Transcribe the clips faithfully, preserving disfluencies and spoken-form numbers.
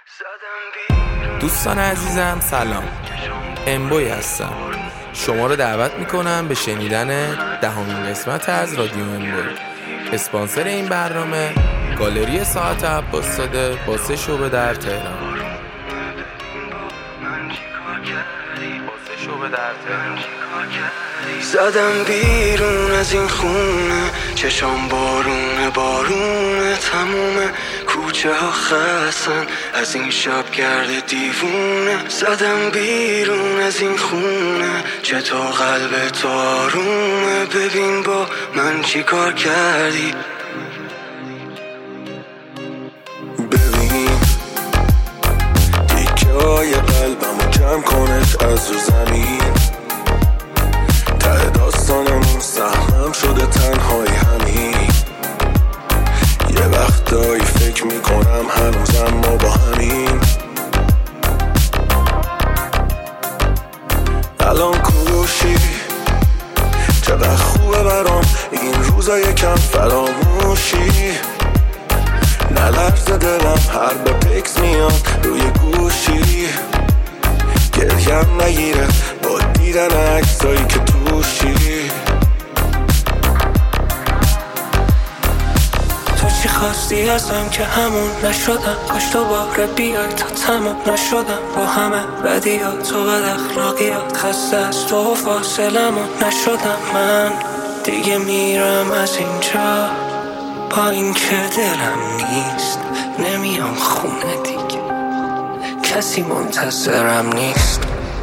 دوستان عزیزم سلام، امبوی هستم. شما رو دعوت میکنم به شنیدن دهمین قسمت از رادیو امبوی. اسپانسر این برنامه گالری ساعت عباس‌زاده با سه شعبه در تهران. زدم بیرون از این خونه، چشام بارونه بارونه، تموم کوچه ها خستن از این شب گرد دیوونه. زدم بیرون از این خونه، چطور قلب تو آرومه، ببین با من چی کار کردی. ببین دیگه های قلبمو جمع کنش از رو زمین، ته داستانمون سهمم شده تنهایی همین. یه وقتایی فکر میکنم هنوزم ما با همین. الان کروشی چقدر خوبه برام این روزا یکم فراموشی. نلرزه دلم هر به پکس میاد روی گوشی، گریم نگیره با دیدن عکسایی که توشی. تو چی خواستی ازم که همون نشدم، کاش دوباره بیای تا تموم نشدم با همه بدیات و بد اخلاقیات. خسته از تو فاصلمون نشدم من، دیگه میرم از اینجا با این که دلم نیست. نمیام خونه دیگه، کسی منتظرم نیست.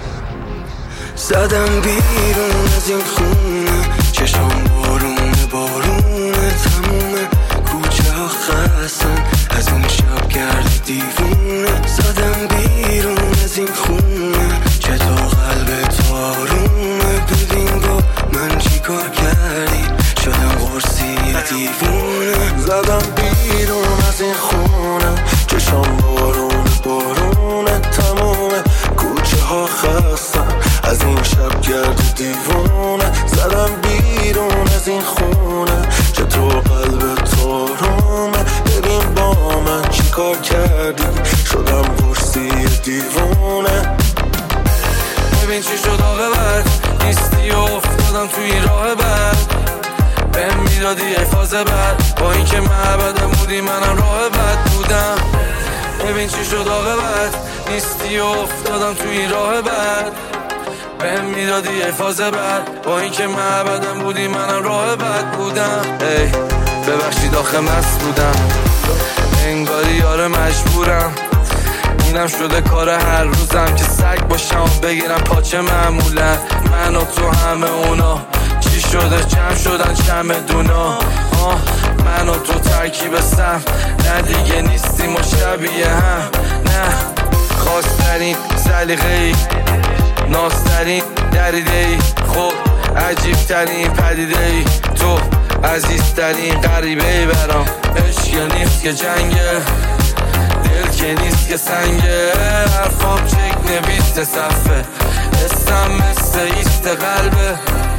زدم بیرون از این خونه، چشام بارونه بارونه، تموم کوچه ها خستن از این شب گرد دیوونه. زدم بیرون از این خونه، چطور قلب تو آرومه، ببین با من چی کار کردی، شدم قرصی دیوونه. زدم بیرون از این خونه، چشام بارونه بارونه، تموم کوچه ها خستن از این شب گرد دیوونه. زدم بیرون از این خونه، چطور قلب تو آرومه، ببین با من چی کار کردی، شدم قرصی دیوونه. ببین چی شد آقا بد نیستی و افتادم توی این راه بد، بهم میدادی ای فاز بد، با این که معبدم بودی منم راه بد بودم. ببین چی شد آقا بد نیستی و افتادم توی این راه بد، بهم میدادی ای فاز بد، با این که معبدم بودی منم راه بد بودم. ای ببخشید آخه مست بودم، انگاری یار مجبورم، اینم شده کار هر روزم که سگ باشم و بگیرم پاچه معمولا. من و تو همه اونا چی شده جمع شدن چمدونا. آه من و تو ترکیب سم، نه دیگه نیستیم و شبیه هم، نه خواسترین سلیقه‌ای ناسترین دریده‌ای، خب عجیبترین پدیده‌ای، تو عزیزترین غریبه‌ای برام. عشق نیست که جنگه، دل که نیست که سنگه، حرفام چک نویسته صفحه، استم مثل ایست قلبه.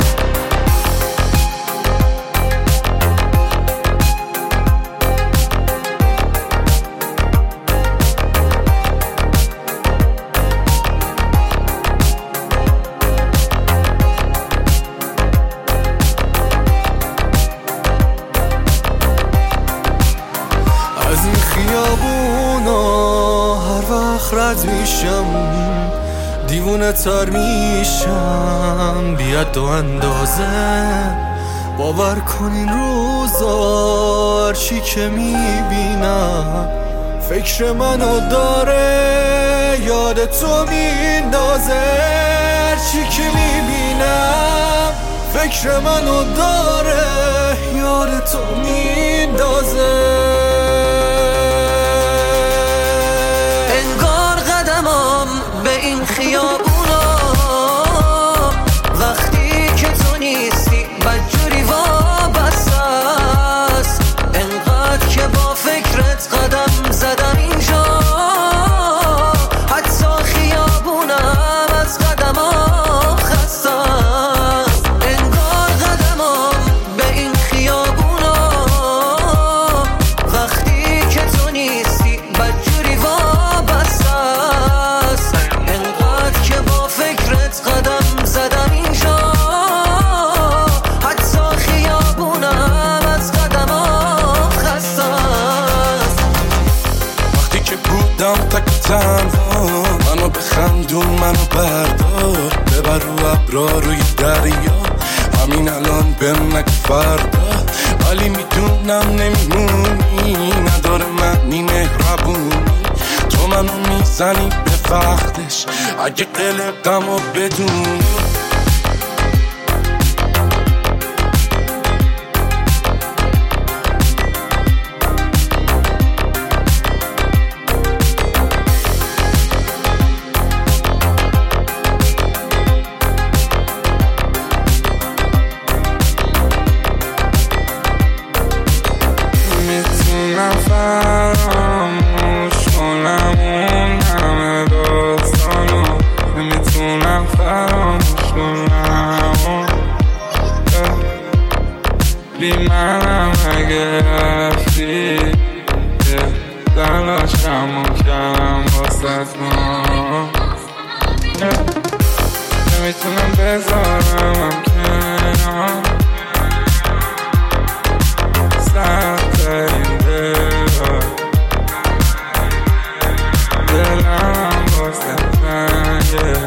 رد میشم دیوونه تر میشم، بیاد دو اندازه باور کن این روزا هرچی که میبینم فکر منو داره یاد تو میندازه. هرچی که میبینم فکر منو داره یاد تو میندازه. این خیابونا وقتی که تو نیستی بدجوری وابسته است، انقدر که با فکرت قدم زدم اینجا، حتی خیابونم از قدمام خسته است. انگار قدمام به این خیابونا وقتی که تو نیستی بدجوری وابسته شدم تک تنها، منو بخندون منو بردار، ببر رو ابرا روی دریا، همین الان بهم نگو فردا، ولی میدونم نمیمونی، نداره معنی مهربونی، تو منو میزنی به وقتش اگه قلقم و بدونی. نمیتونم بذارم کنار سخت این دلار، دلم واسه تنگه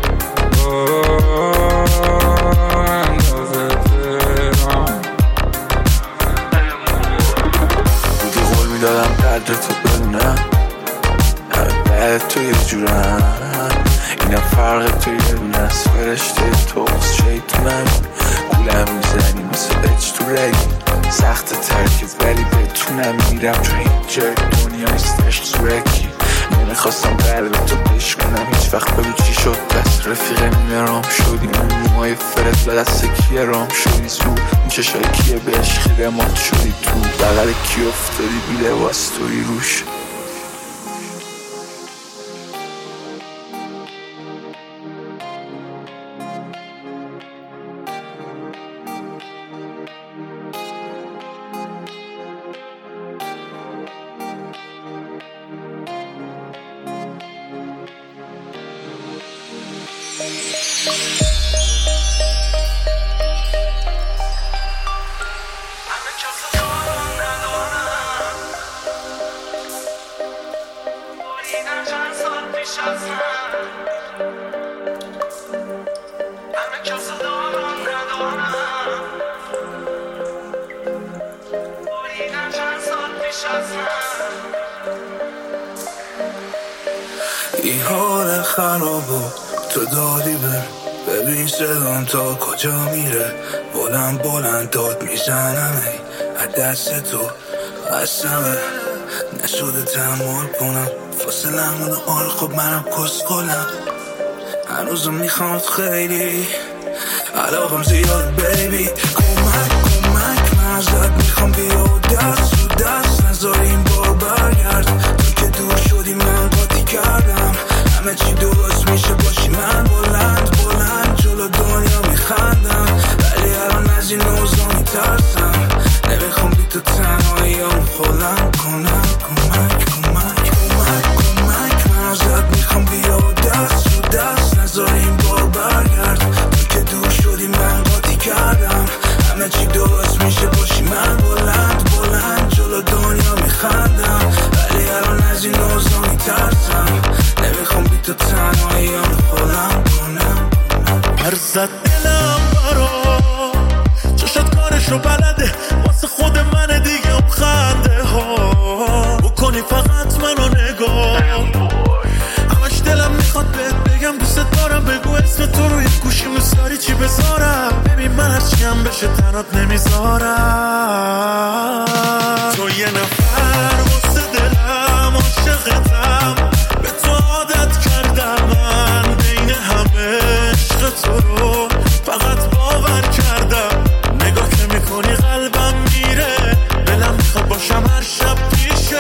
اندازه تهران. بودی قول میدادم قدر تو بدونم، بعد تو یه جورم، اینم فرق تو یه دونه از فرشته توست، شیطونم گولم میزنی مثل اچ تو رگی، سخت ترکت ولی بتونم میرم چون این جای دنیا نیستش زورکی، نمیخواستم قلب تو بشکنم هیچ وقت، بگو چی شد دست رفیق میرام شدی، اون موهای فرد لدست کیه رام شدی، زود این چشای کیه به عشقی رمات شدی، تو بغل کی افتادی بی لباس توی روش. این حال خرابو تو دادی بر، ببین صدام تا کجا میره، بلند بلند داد میزنم ای از دست تو قسمه، نشده تحمل کنم فاصلمون آره، خب منم کسخلم، هنوزم میخواد خیلی علاقم زیاد بیبی، کمک کمک من ازت میخوام بیا دست رو دست نذار این بار برگرد، تو که دور شدی من قاطی کردم، همه چی درست میشه باشی من بلند بلند جلو دنیا میخندم، ولی الان از این اوضاع میترسم، نمیخوام بی تو تنهاییام خودم کنم، کمک کمک کمک کمک من ازت میخوام بیا دست رو دست نذار این بار برگرد، تو که دور شدی من قاطی کردم، همه چی درست میشه باشی من بلند بلند جلو دنیا میخندم، ولی الان از این اوضاع میترسم، نمیخوام بی تو تنهاییام خودم کنم. هرزد دلم برا چشت کارشو بلده، واسه خود من دیگه خنده ها بکنی فقط منو نگاه، همش دلم میخواد بهت بگم دوست دارم، بگو اسم تو روی گوشی میذاری چی بذارم، ببین من هرچی هم بشه تنات نمیذارم، تو یه نفر واسه دلم عاشقتم، به تو عادت کردم من بین همه عشق تو رو فقط باور کردم، نگاه که میکنی قلبم میره، دلم میخواد باشم هر شب پیشه،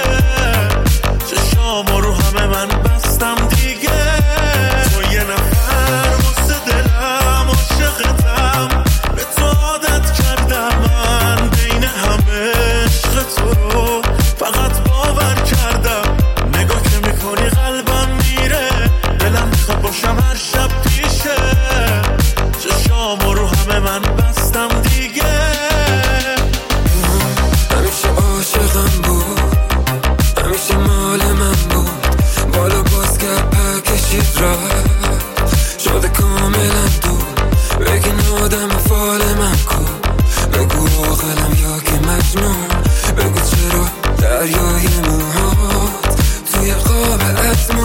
چشامو رو همه من بستم دیگه، تو یه نفر واسه دلم عاشقتم، به تو عادت کردم من بین همه عشق تو رو فقط باور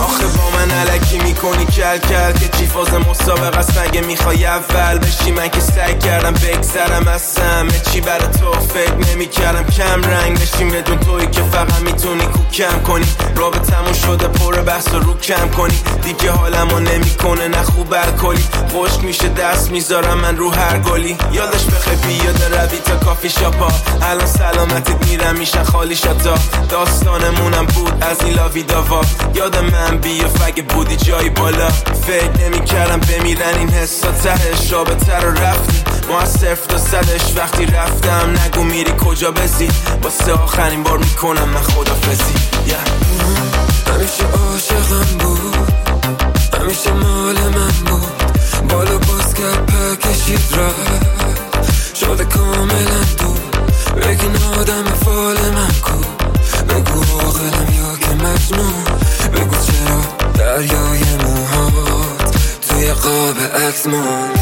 آخه با من علکی میکنی کل کل که چی فاز مسابقه است مگه میخوای اول بشی؟ من که سعی کردم بگذرم از همه چی برای تو فکر نمی کردم کم رنگ بشیم بدون تویی که فقط میتونی کوکم کنی رابطمون شده پر بحث و رو کم کنی دیگه حالمو نمیکنه نه خوب الکلی خشک میشه دست میذارم من رو هر گلی یادش بخیر بیاده روی تا کافی شاپا الان سلامتت میرم میشن خالی شاتا داستانمونم بود از این لاوی داوا یاد من بیا فگه بودی جایی بالا فکر نمی کردم بمیرن این حسا تهش رابطه رو رفتی ما از صفر تا صدش وقتی رفتم نگو میری کجا بزی واسه آخرین بار میکنم من خدافزی yeah. همیشه عاشقم بود همیشه مال من بود بالا باز کرد پر کشید رفت شده کاملا دور بگین آدم فال من کو بگو عاقلم یا که مجنون بگو چرا دریای موهات توی قاب عکس مون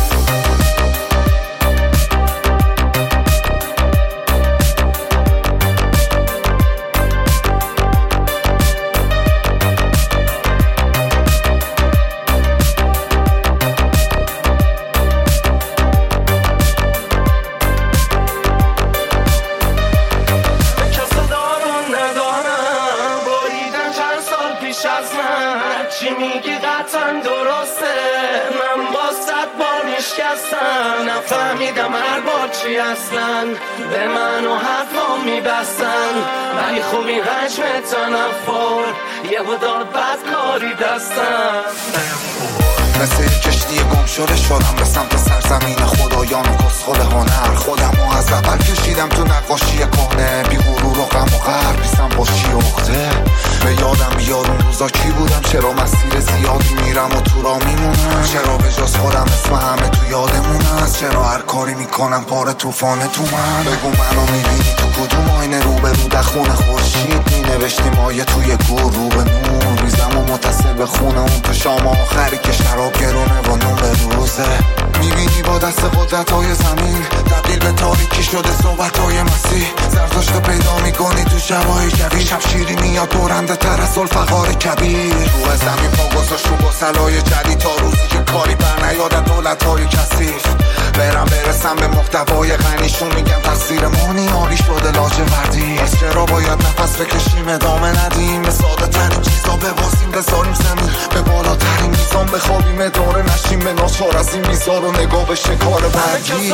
نفهمیدم هر بار چی اصلا به من و حرفا میبستن ولی خوب این حجم تنفر یه بوداد بدکاری دستم مثل یک کشتی گم شده شدم به سمت سرزمین خدایان و کسخل هنر خودم رو از اول کشیدم تو نقاشی کهنه بی غرور و غم و غر بیستم با چی اخته به یادم بیاد اون روزا کی بودم چرا مسیر زیادی میرم و تو را میمونم چرا به جز خودم اسم همه تو یادمون هست چرا هر کاری میکنم پاره توفانه تو من بگو منو میبینی تو کدوم آینه رو به رو دخون خورشید مینوشتی مایه توی گور رو به نور ریزم و متصل به خونه اون تو شام آخری که شراب گرونه با نون به روزه میبینی با دست قدرت های زمین تبدیل به تاریکی شده صحبت های مسیح زرزاشت پیدا میکنی تو شبای جوی شب شیری میاد برنده تر از الفقار کبیر روح زمین پا گذاشت رو گسلای جدید تا روزی که کاری بر نیادن دولت های کثیف برم برسم به محتوای غنیشون میگم تقصیر مانی آری شده لاجوردی از چرا باید نفس بکشیم ادامه ندیم به ساده ترین چیزا ببازیم بذاریم زمین به بالاترین میزان بخوابیم اداره نشیم به ناچار از این میزار و نگاه به شکار بعدی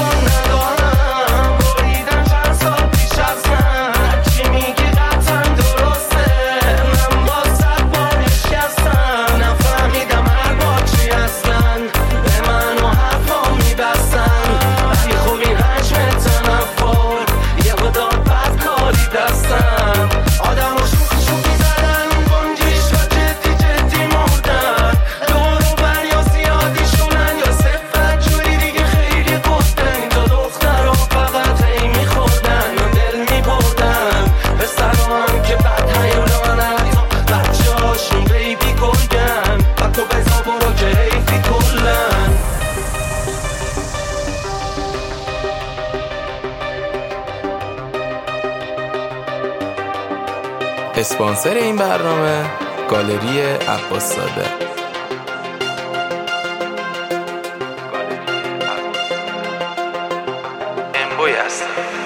اسپانسر این برنامه گالری عباس زاده. امبوی هستم.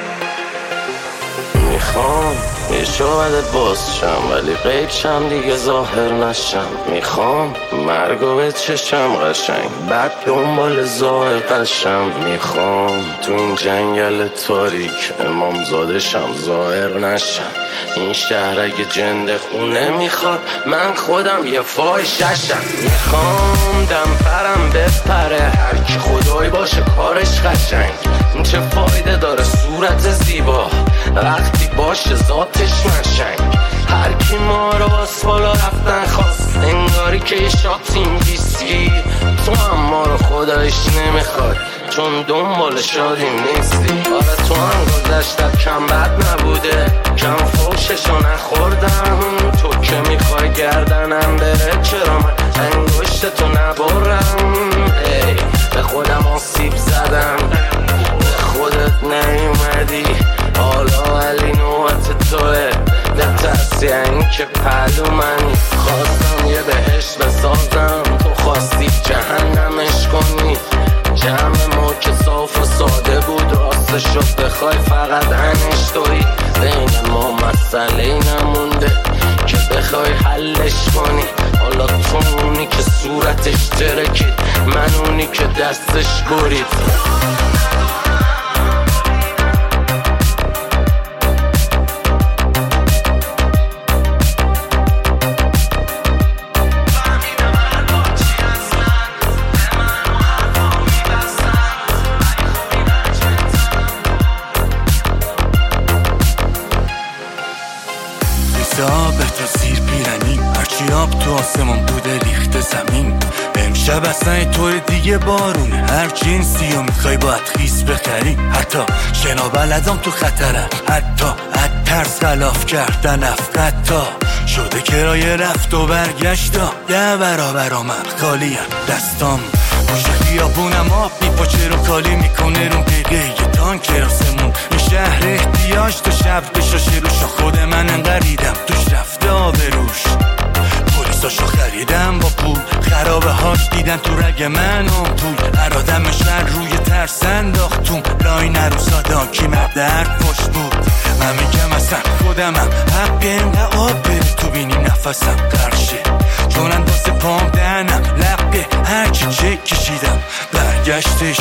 میخوام یه شاید باز شم ولی غیب شم دیگه ظاهر نشم میخوام مرگو به چشم قشنگ بعد دنبال ظاهر قشم میخوام تو این جنگل تاریک امام زاده شم ظاهر نشم این شهر اگه جند خونه میخواد من خودم یه فاحشه‌شم میخوام دم پرم بپره هر کی خدای باشه کارش قشنگ چه فایده داره صورت زیبا وقتی باشه ذاتش نشنگ هر کی ما رو باز بالا رفتن خواست انگاری که یه شاتیم ویسکی تو هم ما رو خدایش نمیخواد چون دنبال شادیم نیستی آره تو هم گذشتت کم بد نبوده کم فوششو نخوردم تو که میخوای گردنم بره چرا من انگشتتو نبرم ای به خودم آسیب زدم به خودت نیومدی حالا علی نوبت توه به ترسی این که پهلو منی. خواستم یه بهشت بسازم، تو خواستی جهنمش کنی. جمع ما که صاف و ساده بود، راستشو بخوای فقط انش توی. بین ما مسئله نمونده که بخوای حلش کنی. حالا تو اونی که صورتش ترکید، من اونی که دستش برید. آب تو زیر پیرنی، هرچی آب تو آسمون بوده ریخته زمین. امشب اصلا طور دیگه بارونه، هر جنسی رو میخوای باید خیس بخری. حتی شنا بلدم تو خطرم، حتی از ترس خلاف کردن افقتا شده کرایه رفت و برگشتا. یه برابر من خالیم دستام پشت خیابونم آب میپاچه رو خالی میکنه رو دقیقه یه تانک راسمون. این شهر احتیاج تا شب بشاشه روش، خود من انقریدم توش رفته آبروش. پلیساشو خریدم با پول، خرابه هاش دیدن تو رگ منم توی. ارادم شهر روی ترس انداختون، لای نرو سادا کی مرد حرف پشت بود. من میگم اصلا خودمم حق اینقه آب بره تو بینی نفسم قرشه. چون اندازه پام دهنم لقه هرچی چه کشیدم برگشتش.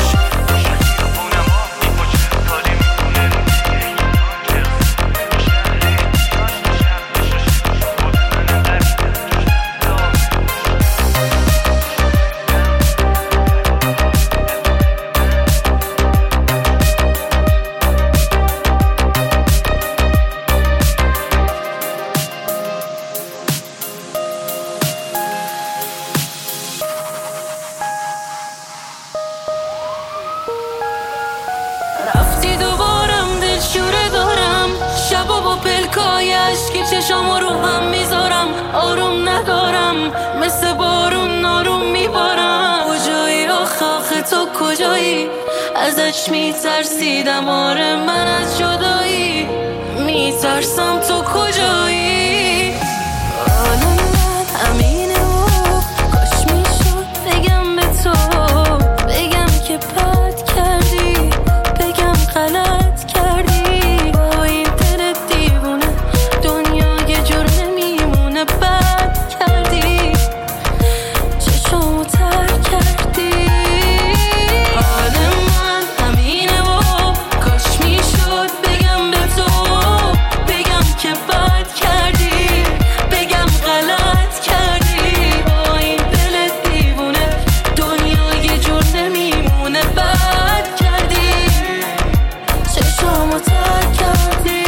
که چشامو رو هم میذارم، آروم ندارم، مثل بارون ناروم میبارم. کجایی آخ آخه تو کجایی؟ ازش میترسیدم، آره من از جدایی میترسم. تو کجایی؟ حالا من همینه و کاش میشد بگم به تو، بگم که بد کردی، بگم غلط کردی. با این دل دیوونه دنیا یه جور نمیمونه. بد کردی، چشامو تر کردی. حال من همینه و کاش میشد بگم به تو، بگم که بد کردی، بگم غلط کردی. با این دل دیوونه دنیا یه جور نمیمونه. بد کردی، چشامو تر کردی.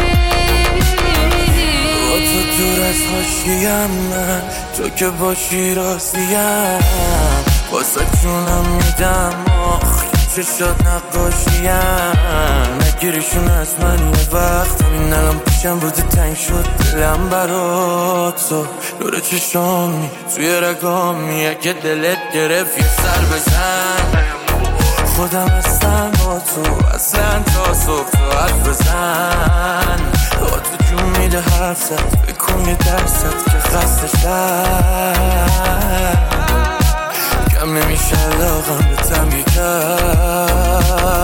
با تو دور از حاشیم، من تو که باشی راضیم. واسه جونم میدم آخ چه شد نقاشیم. نگیریشون از من یه وقت، همین الان پیشم بوده تنگ شد دلم برات. تو نور چشامی توی رگامی، اگه دلت گرفت یه سر بزن. خودم هستم با تو اصلا تا صبح تو حرف بزن. با تو جون میده حرف زد، بکن یه درصد که خسته شد. کم نمیشه علاقم به تنگی کرد.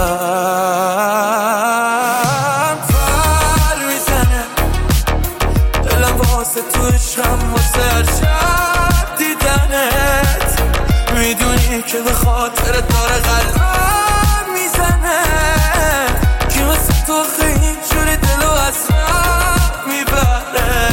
پر میزنه دلم واسه تو عشقم، واسه هر شب دیدنت. میدونی که به خاطر داره قلبم میزنه، که واسه تو خیلی جوری دلو از راه میبره.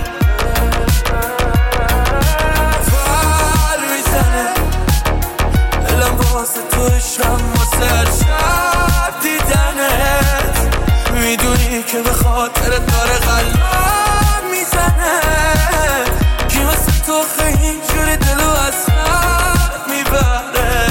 پر میزنه دلم واسه تو عشقم، واسه هر شب دیدنت. میدونی که به خاطر داره قلبم میزنه، که واسه تو خیلی جوری دلو از راه میبره.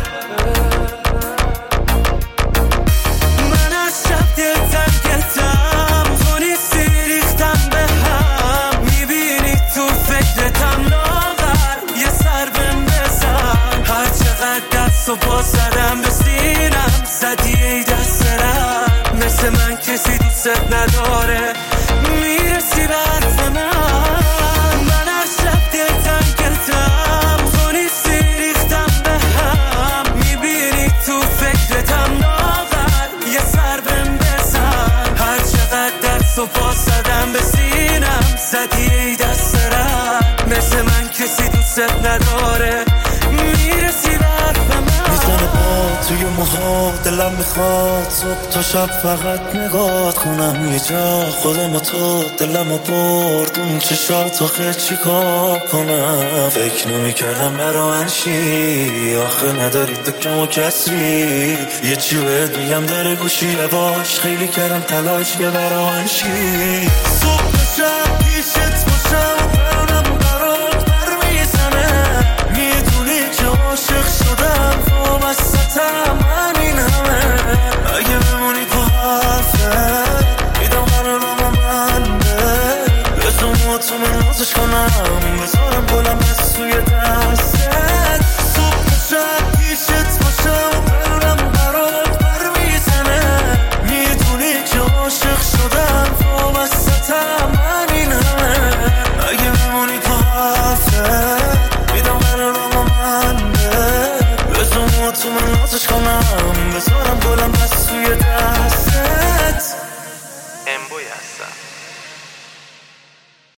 من از شب دل تنگتم، تو نیستی ریختم به هم. میبینی تو فکرتم لاغر، یه سر بهم بزن. هر چقدر دست و پا زدم به سینم، زدی ای دست رم. مثل من کسی دوست نداره، میرسی به حرف من. دوست نداره میرسی برف من میزنه پا توی موها دلم میخواد صبح تا شب فقط نگاه کنم یه جا خودم و تو دلم و برد اون چشات آخه چی کار کنم فکر نمیکردم برانشی آخه نداری دکم و کسری یه چی باید بگم در گوشی باش خیلی کردم تلاش یه برانشی صبح شب پیشت باشم برانم برات بر میزنه میدونی که عاشق شدم تو وسطم همین همه اگه بمونی تو حرفه میدم قرارم منده بزن تو من نازش کنم بذارم گلم از توی دسته